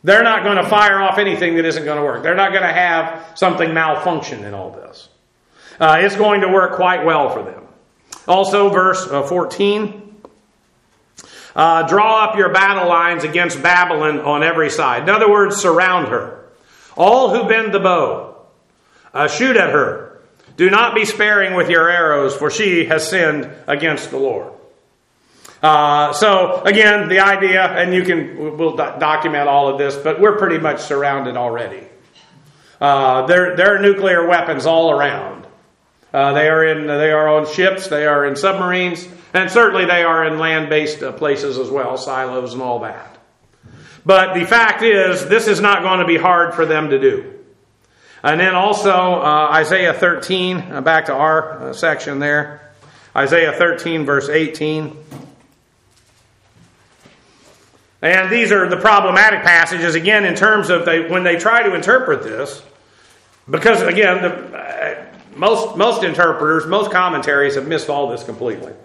S1: They're not going to fire off anything that isn't going to work. They're not going to have something malfunction in all this. Uh, it's going to work quite well for them. Also, verse uh, fourteen, uh, draw up your battle lines against Babylon on every side. In other words, surround her. All who bend the bow, uh, shoot at her. Do not be sparing with your arrows, for she has sinned against the Lord. Uh, so, again, the idea, and you can, we'll do- document all of this, but we're pretty much surrounded already. Uh, there, there are nuclear weapons all around. Uh, they are in, they are on ships, they are in submarines, and certainly they are in land-based uh, places as well, silos and all that. But the fact is, this is not going to be hard for them to do. And then also, uh, Isaiah thirteen, uh, back to our uh, section there. Isaiah thirteen, verse eighteen. And these are the problematic passages, again, in terms of they, when they try to interpret this. Because, again, the, uh, most, most interpreters, most commentaries have missed all this completely.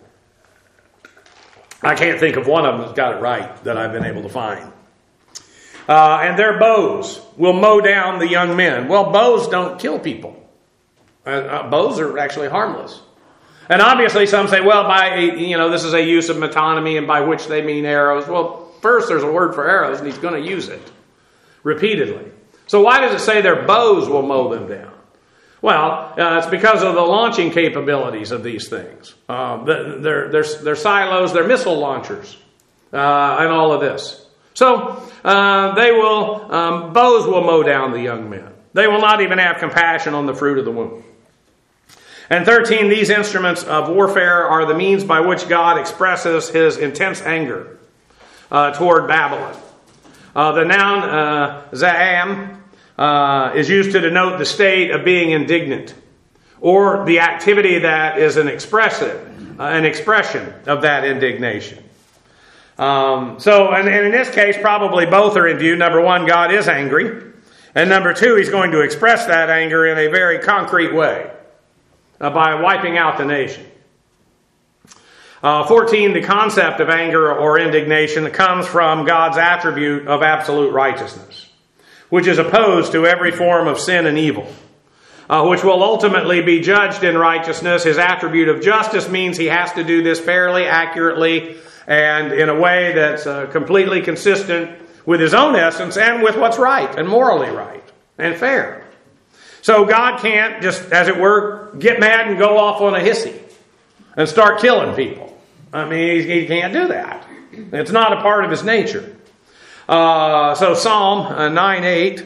S1: I can't think of one of them that's got it right that I've been able to find. Uh, and their bows will mow down the young men. Well, bows don't kill people. Uh, uh, bows are actually harmless. And obviously some say, well, by you know, this is a use of metonymy, and by which they mean arrows. Well, first there's a word for arrows, and he's going to use it repeatedly. So why does it say their bows will mow them down? Well, uh, it's because of the launching capabilities of these things. Uh, they're, they're, they're silos, they're missile launchers, uh, and all of this. So uh, they will, um, bows will mow down the young men. They will not even have compassion on the fruit of the womb. And thirteen, these instruments of warfare are the means by which God expresses his intense anger uh, toward Babylon. Uh, the noun uh, za'am uh, is used to denote the state of being indignant, or the activity that is an expressive, uh, an expression of that indignation. Um, so, and, and in this case, probably both are in view. Number one, God is angry. And number two, he's going to express that anger in a very concrete way uh, by wiping out the nation. Uh, fourteen, the concept of anger or indignation comes from God's attribute of absolute righteousness, which is opposed to every form of sin and evil, uh, which will ultimately be judged in righteousness. His attribute of justice means he has to do this fairly, accurately, and in a way that's uh, completely consistent with his own essence and with what's right and morally right and fair. So God can't just, as it were, get mad and go off on a hissy and start killing people. I mean, he, he can't do that. It's not a part of his nature. Uh, so Psalm uh, nine eight.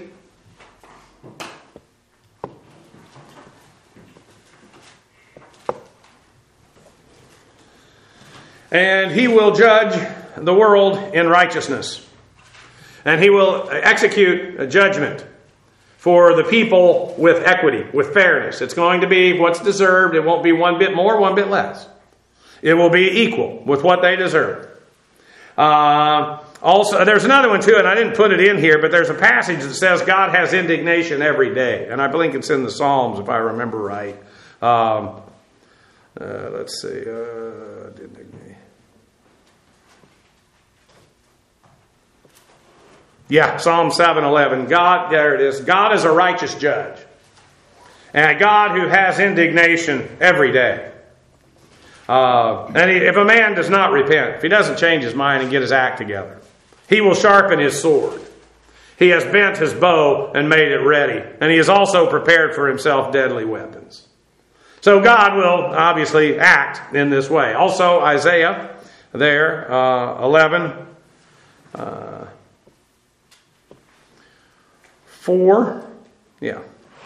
S1: And he will judge the world in righteousness. And he will execute a judgment for the people with equity, with fairness. It's going to be what's deserved. It won't be one bit more, one bit less. It will be equal with what they deserve. Uh, also, there's another one too, and I didn't put it in here, but there's a passage that says God has indignation every day. And I believe it's in the Psalms, if I remember right. Um, uh, let's see. Uh, Yeah, Psalm seven eleven. God, there it is. God is a righteous judge. And a God who has indignation every day. Uh, and he, if a man does not repent, if he doesn't change his mind and get his act together, he will sharpen his sword. He has bent his bow and made it ready. And he has also prepared for himself deadly weapons. So God will obviously act in this way. Also, Isaiah there, uh, eleven. Uh, Four, yeah.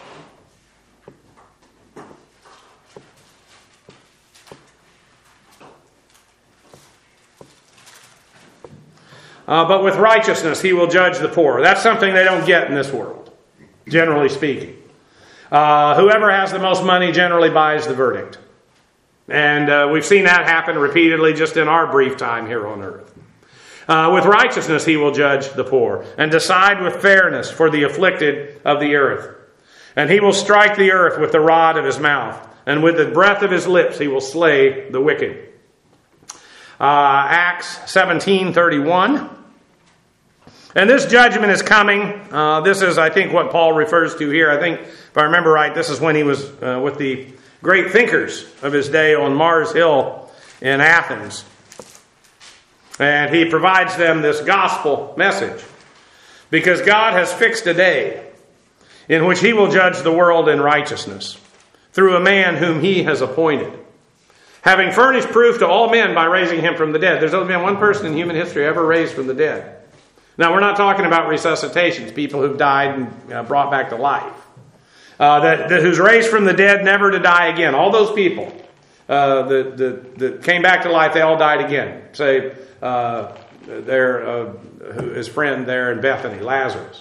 S1: Uh, but with righteousness he will judge the poor. That's something they don't get in this world, generally speaking. Uh, whoever has the most money generally buys the verdict. And uh, we've seen that happen repeatedly just in our brief time here on earth. Uh, with righteousness he will judge the poor, and decide with fairness for the afflicted of the earth. And he will strike the earth with the rod of his mouth, and with the breath of his lips he will slay the wicked. Uh, Acts seventeen thirty-one. And this judgment is coming. Uh, this is, I think, what Paul refers to here. I think, if I remember right, this is when he was uh, with the great thinkers of his day on Mars Hill in Athens. And he provides them this gospel message. Because God has fixed a day in which he will judge the world in righteousness through a man whom he has appointed, having furnished proof to all men by raising him from the dead. There's only been one person in human history ever raised from the dead. Now, we're not talking about resuscitations, people who've died and uh, brought back to life. Uh, that, that who's raised from the dead, never to die again. All those people uh, that, that, that came back to life, they all died again. Say, uh, their, uh, his friend there in Bethany, Lazarus.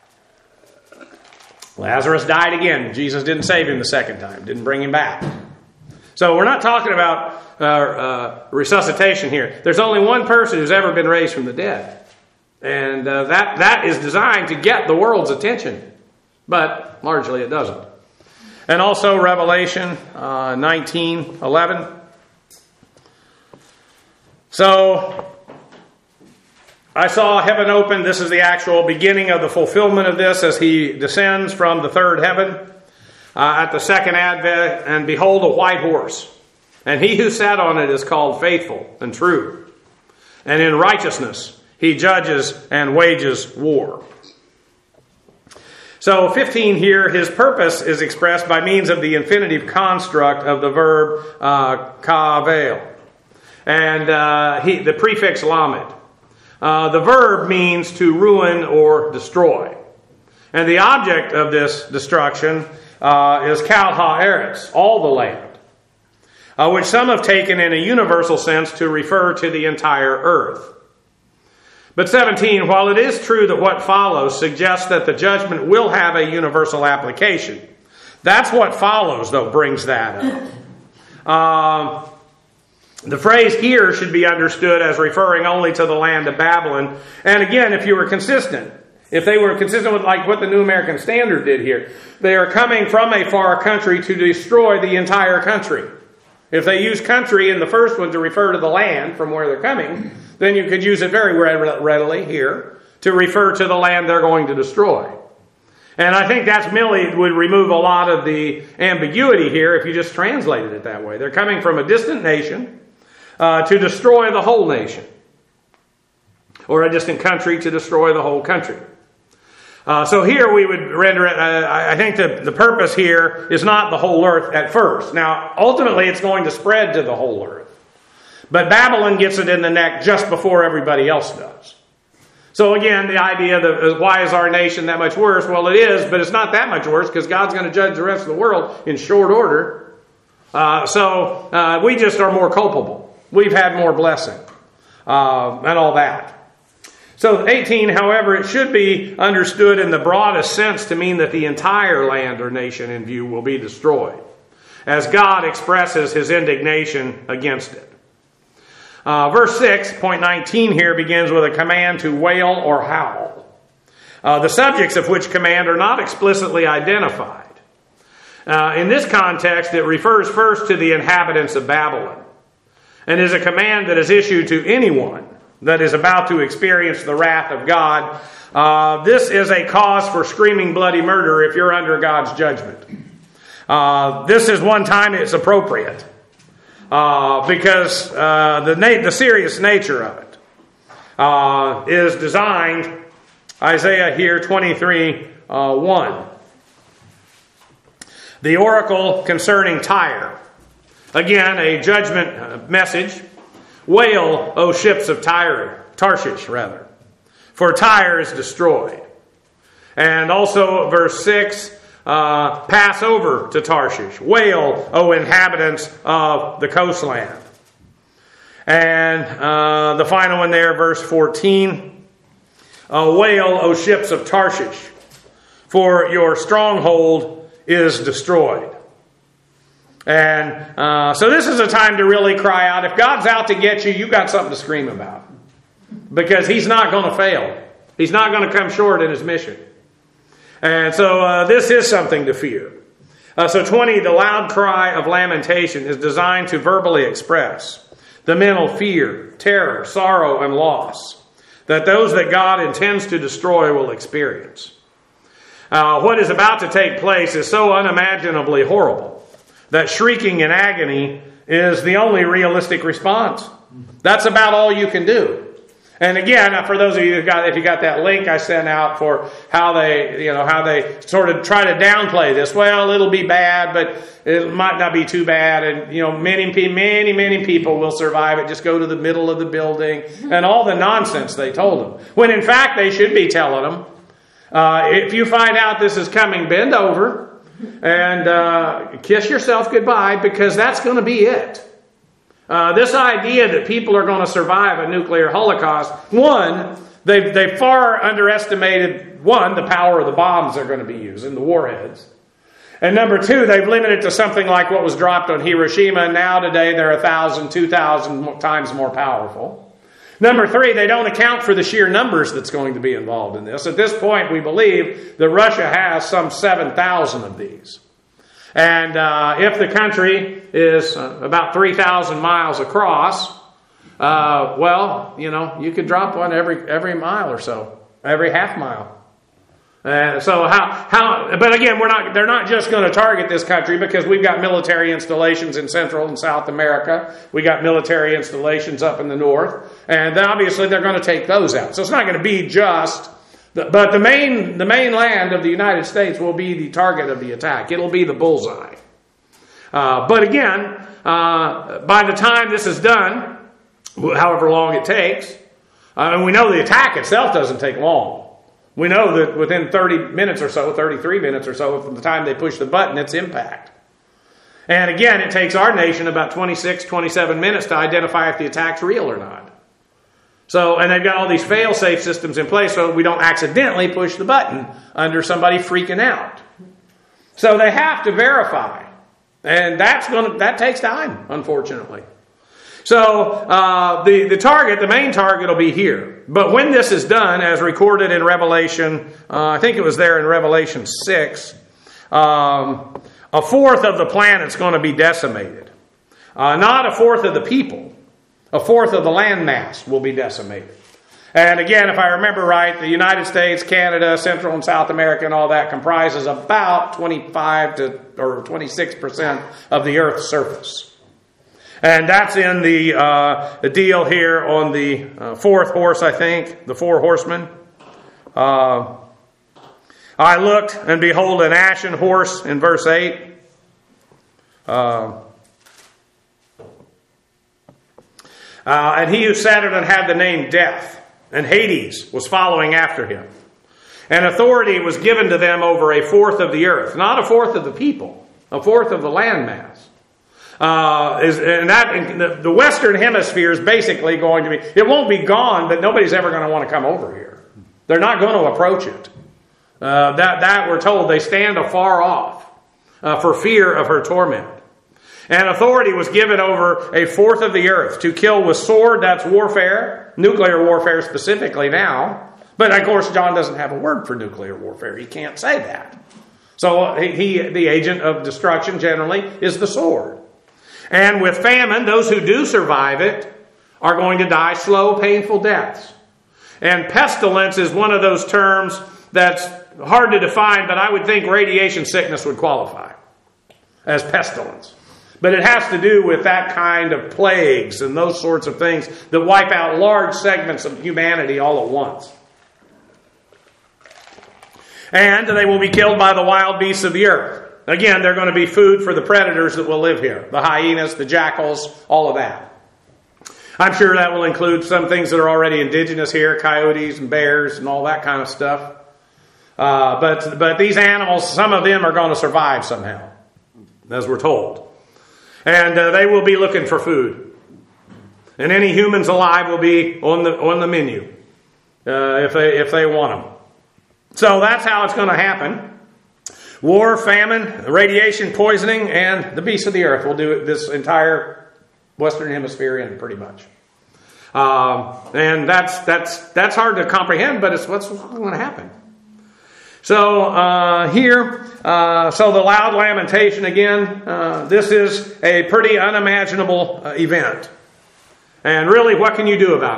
S1: Lazarus died again. Jesus didn't save him the second time, didn't bring him back. So we're not talking about uh, uh, resuscitation here. There's only one person who's ever been raised from the dead. And uh, that that is designed to get the world's attention. But largely it doesn't. And also Revelation uh, nineteen eleven. So I saw heaven open. This is the actual beginning of the fulfillment of this as he descends from the third heaven uh, at the second advent. And behold, a white horse. And he who sat on it is called Faithful and True. And in righteousness he judges and wages war. So fifteen here, his purpose is expressed by means of the infinitive construct of the verb uh, kavel. And uh, he, the prefix lamed. Uh, the verb means to ruin or destroy. And the object of this destruction uh, is kal ha'eretz, all the land, uh, which some have taken in a universal sense to refer to the entire earth. But seventeen, while it is true that what follows suggests that the judgment will have a universal application, that's what follows, though, brings that up. Um, the phrase here should be understood as referring only to the land of Babylon. And again, if you were consistent, if they were consistent with like what the New American Standard did here, they are coming from a far country to destroy the entire country. If they use country in the first one to refer to the land from where they're coming, then you could use it very readily here to refer to the land they're going to destroy. And I think that's merely would remove a lot of the ambiguity here if you just translated it that way. They're coming from a distant nation uh, to destroy the whole nation. Or a distant country to destroy the whole country. Uh, so here we would render it, uh, I think the, the purpose here is not the whole earth at first. Now, ultimately it's going to spread to the whole earth. But Babylon gets it in the neck just before everybody else does. So again, the idea that why is our nation that much worse? Well, it is, but it's not that much worse because God's going to judge the rest of the world in short order. Uh, so uh, we just are more culpable. We've had more blessing uh, and all that. So eighteen, however, it should be understood in the broadest sense to mean that the entire land or nation in view will be destroyed, as God expresses his indignation against it. Uh, verse six, point nineteen here begins with a command to wail or howl. Uh, the subjects of which command are not explicitly identified. Uh, in this context, it refers first to the inhabitants of Babylon, and is a command that is issued to anyone that is about to experience the wrath of God. Uh, this is a cause for screaming bloody murder if you're under God's judgment. Uh, this is one time it's appropriate. Uh, because uh, the, na- the serious nature of it uh, is designed, Isaiah here, twenty-three, uh, one. The oracle concerning Tyre. Again, a judgment message. Wail, O ships of Tyre, Tarshish rather, for Tyre is destroyed. And also verse six, uh, pass over to Tarshish. Wail, O inhabitants of the coastland. And uh, the final one there, verse fourteen, uh, wail, O ships of Tarshish, for your stronghold is destroyed. And uh, so this is a time to really cry out. If God's out to get you, you've got something to scream about. Because he's not going to fail. He's not going to come short in his mission. And so uh, this is something to fear. Uh, so twenty, the loud cry of lamentation is designed to verbally express the mental fear, terror, sorrow, and loss that those that God intends to destroy will experience. Uh, what is about to take place is so unimaginably horrible that shrieking in agony is the only realistic response. That's about all you can do. And again, for those of you who got, if you got that link I sent out for how they, you know, how they sort of try to downplay this. Well, it'll be bad, but it might not be too bad. And, you know, many, many, many people will survive it. Just go to the middle of the building and all the nonsense they told them. When in fact, they should be telling them, uh, if you find out this is coming, bend over and uh, kiss yourself goodbye, because that's going to be it. Uh, this idea that people are going to survive a nuclear holocaust, one, they've, they've far underestimated, one, the power of the bombs they're going to be using, the warheads. And number two, they've limited to something like what was dropped on Hiroshima, and now today they're a thousand, two thousand times more powerful. Number three, they don't account for the sheer numbers that's going to be involved in this. At this point, we believe that Russia has some seven thousand of these. And uh, if the country is uh, about three thousand miles across, uh, well, you know, you could drop one every every mile or so, every half mile. Uh, so how how? But again, we're not. They're not just going to target this country, because we've got military installations in Central and South America. We got military installations up in the north, and then obviously they're going to take those out. So it's not going to be just. But the main the main land of the United States will be the target of the attack. It'll be the bullseye. Uh, but again, uh, by the time this is done, however long it takes, uh, and we know the attack itself doesn't take long. We know that within thirty minutes or so, thirty-three minutes or so, from the time they push the button, it's impact. And again, it takes our nation about twenty-six, twenty-seven minutes to identify if the attack's real or not. So, and they've got all these fail-safe systems in place so we don't accidentally push the button under somebody freaking out. So they have to verify. And that's going to, that takes time, unfortunately. So uh, the, the target, the main target will be here. But when this is done, as recorded in Revelation, uh, I think it was there in Revelation six, um, a fourth of the planet's going to be decimated. Uh, not a fourth of the people. A fourth of the landmass will be decimated. And again, if I remember right, the United States, Canada, Central and South America and all that comprises about twenty-five to or twenty-six percent of the Earth's surface. And that's in the, uh, the deal here on the uh, fourth horse, I think, the four horsemen. Uh, I looked, and behold, an ashen horse in verse eight. Uh, Uh, and he who sat on it had the name Death, and Hades was following after him. And authority was given to them over a fourth of the earth, not a fourth of the people, a fourth of the landmass. Uh, is, and that and the, the Western Hemisphere is basically going to be, it won't be gone, but nobody's ever going to want to come over here. They're not going to approach it. Uh, that, that we're told they stand afar off uh, for fear of her torment. And authority was given over a fourth of the earth to kill with sword. That's warfare, nuclear warfare specifically now. But of course, John doesn't have a word for nuclear warfare. He can't say that. So he, the agent of destruction generally is the sword. And with famine, those who do survive it are going to die slow, painful deaths. And pestilence is one of those terms that's hard to define, but I would think radiation sickness would qualify as pestilence. But it has to do with that kind of plagues and those sorts of things that wipe out large segments of humanity all at once. And they will be killed by the wild beasts of the earth. Again, they're going to be food for the predators that will live here. The hyenas, the jackals, all of that. I'm sure that will include some things that are already indigenous here, coyotes and bears and all that kind of stuff. Uh, but, but these animals, some of them are going to survive somehow, as we're told. And uh, they will be looking for food. And any humans alive will be on the on the menu uh, if they if they want them. So that's how it's going to happen. War, famine, radiation, poisoning, and the beasts of the earth will do this entire Western Hemisphere in pretty much. Um, and that's that's that's hard to comprehend, but it's what's going to happen. So uh, here, uh, so the loud lamentation again, uh, this is a pretty unimaginable uh, event. And really, what can you do about it?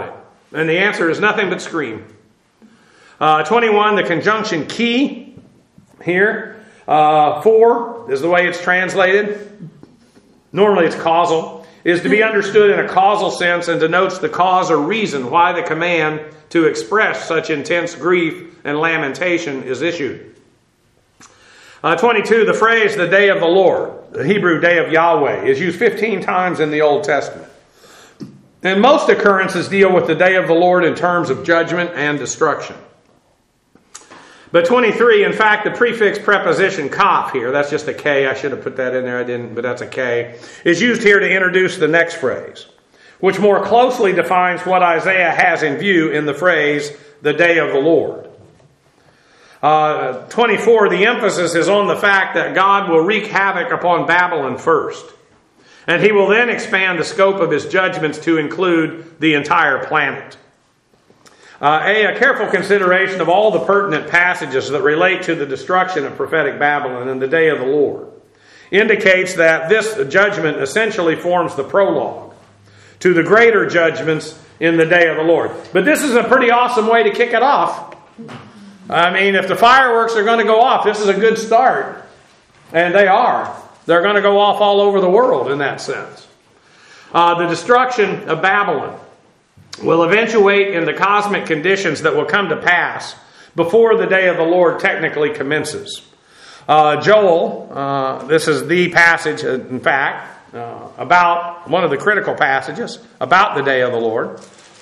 S1: And the answer is nothing but scream. Uh, twenty-one, the conjunction key here. Uh, for is the way it's translated. Normally it's causal. Is to be understood in a causal sense and denotes the cause or reason why the command to express such intense grief and lamentation is issued. Uh, twenty-two, the phrase, the day of the Lord, the Hebrew day of Yahweh, is used fifteen times in the Old Testament. And most occurrences deal with the day of the Lord in terms of judgment and destruction. But twenty-three, in fact, the prefix preposition kaf here, that's just a K, I should have put that in there, I didn't, but that's a K, is used here to introduce the next phrase, which more closely defines what Isaiah has in view in the phrase, the day of the Lord. Uh, twenty-four, the emphasis is on the fact that God will wreak havoc upon Babylon first. And he will then expand the scope of his judgments to include the entire planet. Uh, a, a careful consideration of all the pertinent passages that relate to the destruction of prophetic Babylon and the day of the Lord indicates that this judgment essentially forms the prologue to the greater judgments in the day of the Lord. But this is a pretty awesome way to kick it off. I mean, if the fireworks are going to go off, this is a good start. And they are. They're going to go off all over the world in that sense. Uh, the destruction of Babylon will eventuate in the cosmic conditions that will come to pass before the day of the Lord technically commences. Uh, Joel, uh, this is the passage, in fact, uh, about one of the critical passages about the day of the Lord.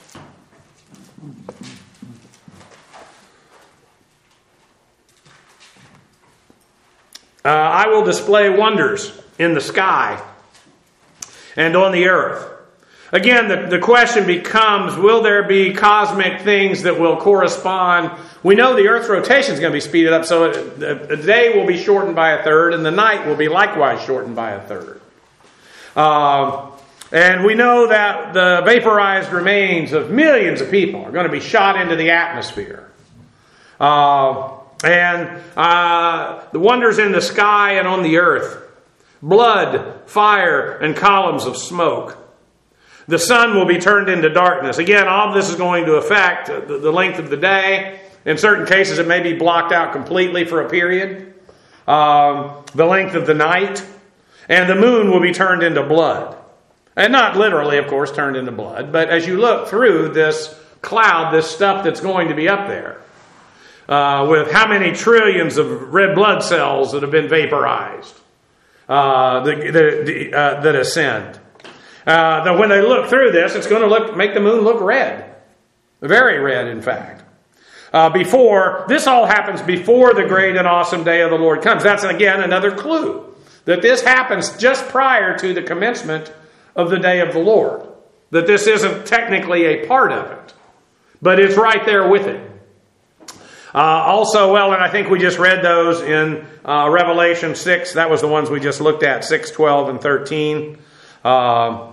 S1: Uh, I will display wonders in the sky and on the earth. Again, the, the question becomes, will there be cosmic things that will correspond? We know the Earth's rotation is going to be speeded up, so the day will be shortened by a third, and the night will be likewise shortened by a third. Uh, and we know that the vaporized remains of millions of people are going to be shot into the atmosphere. Uh, and uh, the wonders in the sky and on the earth. Blood, fire, and columns of smoke. The sun will be turned into darkness. Again, all of this is going to affect the, the length of the day. In certain cases, it may be blocked out completely for a period. Um, the length of the night. And the moon will be turned into blood. And not literally, of course, turned into blood. But as you look through this cloud, this stuff that's going to be up there, uh, with how many trillions of red blood cells that have been vaporized, uh, the, the, the, uh, that ascend. Uh, that when they look through this, it's going to look make the moon look red. Very red, in fact. Uh, before, this all happens before the great and awesome day of the Lord comes. That's, again, another clue. That this happens just prior to the commencement of the day of the Lord. That this isn't technically a part of it. But it's right there with it. Uh, also, well, and I think we just read those in uh, Revelation six. That was the ones we just looked at, six, twelve, and thirteen. Uh,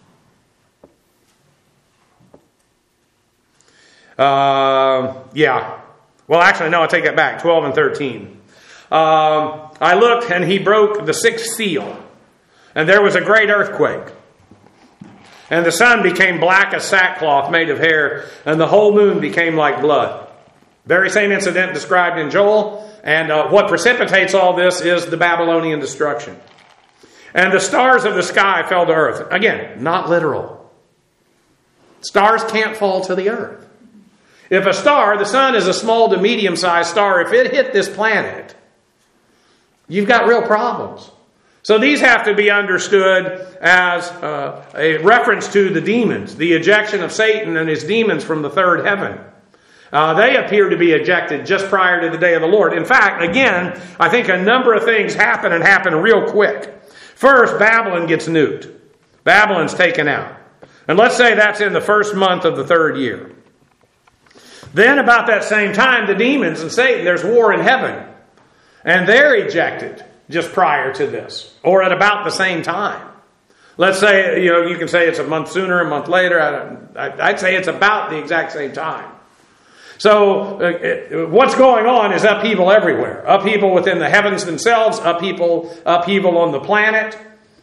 S1: uh, yeah. Well, actually, no, I take that back. twelve and thirteen. Uh, I looked, and he broke the sixth seal. And there was a great earthquake. And the sun became black as sackcloth made of hair, and the whole moon became like blood. Very same incident described in Joel. And uh, what precipitates all this is the Babylonian destruction. And the stars of the sky fell to earth. Again, not literal. Stars can't fall to the earth. If a star, the sun is a small to medium-sized star, if it hit this planet, you've got real problems. So these have to be understood as uh, a reference to the demons, the ejection of Satan and his demons from the third heaven. Uh, they appear to be ejected just prior to the day of the Lord. In fact, again, I think a number of things happen and happen real quick. First, Babylon gets nuked. Babylon's taken out. And let's say that's in the first month of the third year. Then about that same time, the demons and Satan, there's war in heaven. And they're ejected just prior to this. Or at about the same time. Let's say, you know, you can say it's a month sooner, a month later. I, I'd say it's about the exact same time. So uh, what's going on is upheaval everywhere. Upheaval within the heavens themselves, upheaval, upheaval on the planet.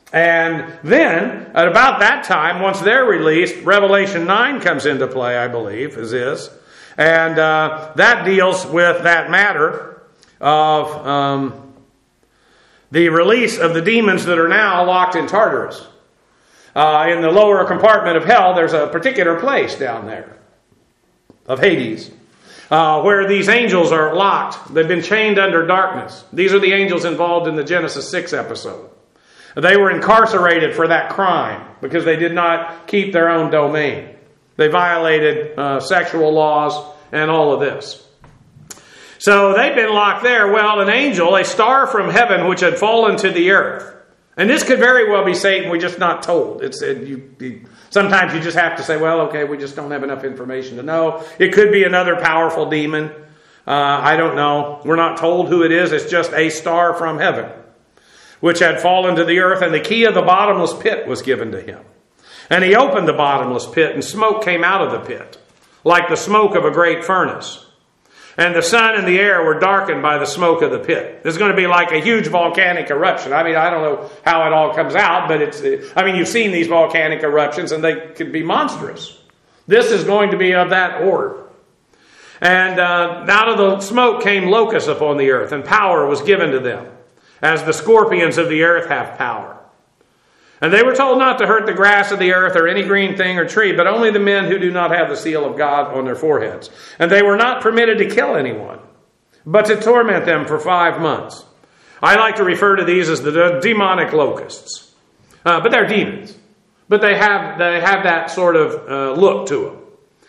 S1: And then, at about that time, once they're released, Revelation nine comes into play, I believe, is is. And uh, that deals with that matter of um, the release of the demons that are now locked in Tartarus. Uh, in the lower compartment of hell, there's a particular place down there of Hades, uh, where these angels are locked. They've been chained under darkness. These are the angels involved in the Genesis six episode. They were incarcerated for that crime because they did not keep their own domain. They violated uh, sexual laws and all of this. So they've been locked there. Well, an angel, a star from heaven, which had fallen to the earth. And this could very well be Satan. We're just not told. It's it, you, you, sometimes you just have to say, well, okay, we just don't have enough information to know. It could be another powerful demon. Uh, I don't know. We're not told who it is. It's just a star from heaven, which had fallen to the earth, and the key of the bottomless pit was given to him. And he opened the bottomless pit, and smoke came out of the pit, like the smoke of a great furnace. And the sun and the air were darkened by the smoke of the pit. It's going to be like a huge volcanic eruption. I mean, I don't know how it all comes out, but it's, I mean, you've seen these volcanic eruptions, and they could be monstrous. This is going to be of that order. And uh, out of the smoke came locusts upon the earth, and power was given to them, as the scorpions of the earth have power. And they were told not to hurt the grass of the earth or any green thing or tree, but only the men who do not have the seal of God on their foreheads. And they were not permitted to kill anyone, but to torment them for five months. I like to refer to these as the demonic locusts. Uh, but they're demons. But they have, they have that sort of uh, look to them.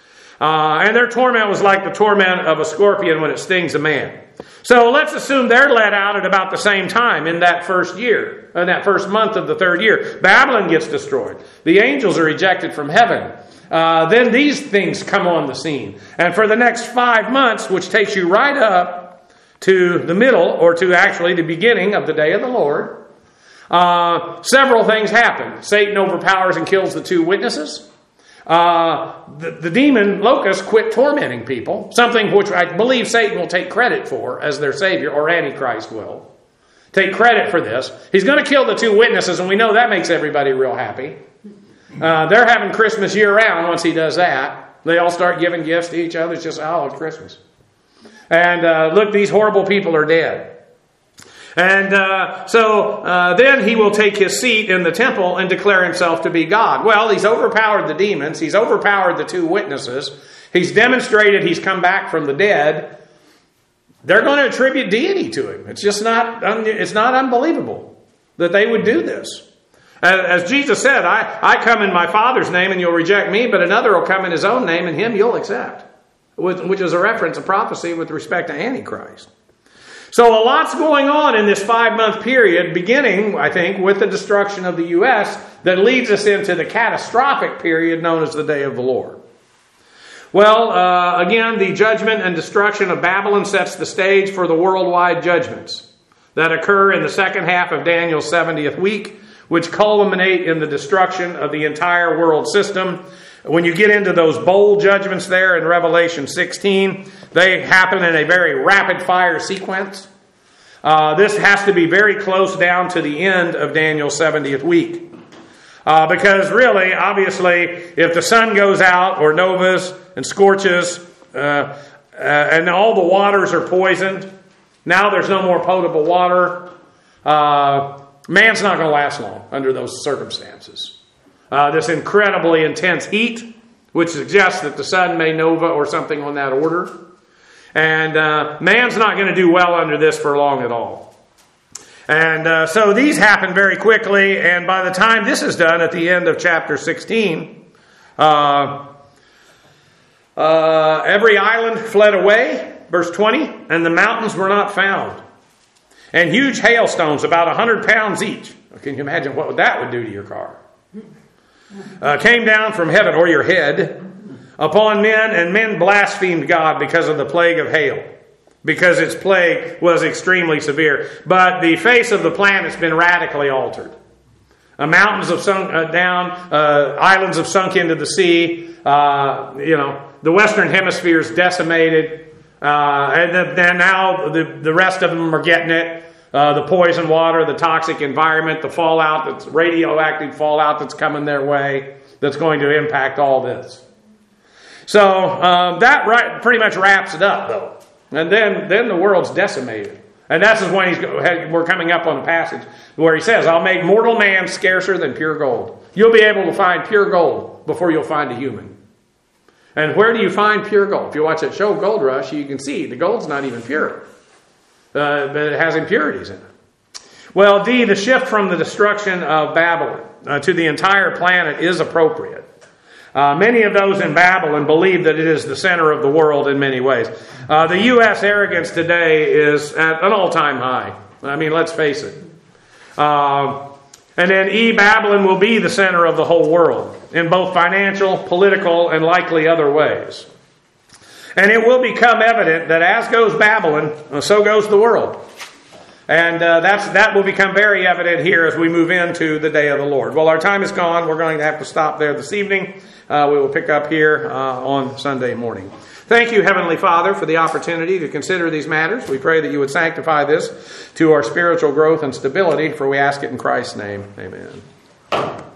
S1: Uh, and their torment was like the torment of a scorpion when it stings a man. So let's assume they're let out at about the same time in that first year, in that first month of the third year. Babylon gets destroyed. The angels are ejected from heaven. Uh, then these things come on the scene. And for the next five months, which takes you right up to the middle, or to actually the beginning of the day of the Lord, uh, several things happen. Satan overpowers and kills the two witnesses. Uh, the, the demon locusts quit tormenting people, something which I believe Satan will take credit for as their savior, or Antichrist will take credit for this. He's going to kill the two witnesses, and we know that makes everybody real happy. Uh, they're having Christmas year round once he does that. They all start giving gifts to each other. It's just, oh, it's Christmas. And uh, look, these horrible people are dead. And uh, so uh, then he will take his seat in the temple and declare himself to be God. Well, he's overpowered the demons. He's overpowered the two witnesses. He's demonstrated he's come back from the dead. They're going to attribute deity to him. It's just not, it's not unbelievable that they would do this. As Jesus said, I, I come in my Father's name and you'll reject me, but another will come in his own name and him you'll accept. Which is a reference, a prophecy with respect to Antichrist. So a lot's going on in this five-month period, beginning, I think, with the destruction of the U S, that leads us into the catastrophic period known as the Day of the Lord. Well, uh, again, the judgment and destruction of Babylon sets the stage for the worldwide judgments that occur in the second half of Daniel's seventieth week, which culminate in the destruction of the entire world system. When you get into those bold judgments there in Revelation sixteen, they happen in a very rapid-fire sequence. Uh, this has to be very close down to the end of Daniel's seventieth week. Uh, because really, obviously, if the sun goes out or novas and scorches, uh, uh, and all the waters are poisoned, now there's no more potable water, uh, man's not going to last long under those circumstances. Uh, this incredibly intense heat, which suggests that the sun may nova or something on that order. And uh, man's not going to do well under this for long at all. And uh, so these happen very quickly, and by the time this is done at the end of chapter sixteen, uh, uh, every island fled away, verse twenty, and the mountains were not found. And huge hailstones, about one hundred pounds each. Can you imagine what that would do to your car? Uh, came down from heaven, or your head, upon men, and men blasphemed God because of the plague of hail, because its plague was extremely severe. But the face of the planet's been radically altered. Uh, mountains have sunk uh, down, uh, islands have sunk into the sea. Uh, you know, the Western Hemisphere is decimated, uh, and then now the, the rest of them are getting it. Uh, the poison water, the toxic environment, the fallout, that's radioactive fallout that's coming their way, that's going to impact all this. So um, that right, pretty much wraps it up, though. And then, then the world's decimated. And that's when he's, we're coming up on a passage where he says, I'll make mortal man scarcer than pure gold. You'll be able to find pure gold before you'll find a human. And where do you find pure gold? If you watch that show, Gold Rush, you can see the gold's not even pure. Uh, but it has impurities in it. Well, D, the shift from the destruction of Babylon uh, to the entire planet is appropriate. Uh, many of those in Babylon believe that it is the center of the world in many ways. Uh, the U S arrogance today is at an all-time high. I mean, let's face it. Uh, and then E, Babylon will be the center of the whole world in both financial, political, and likely other ways. And it will become evident that as goes Babylon, so goes the world. And uh, that's that will become very evident here as we move into the day of the Lord. Well, our time is gone. We're going to have to stop there this evening. Uh, we will pick up here uh, on Sunday morning. Thank you, Heavenly Father, for the opportunity to consider these matters. We pray that you would sanctify this to our spiritual growth and stability, for we ask it in Christ's name. Amen.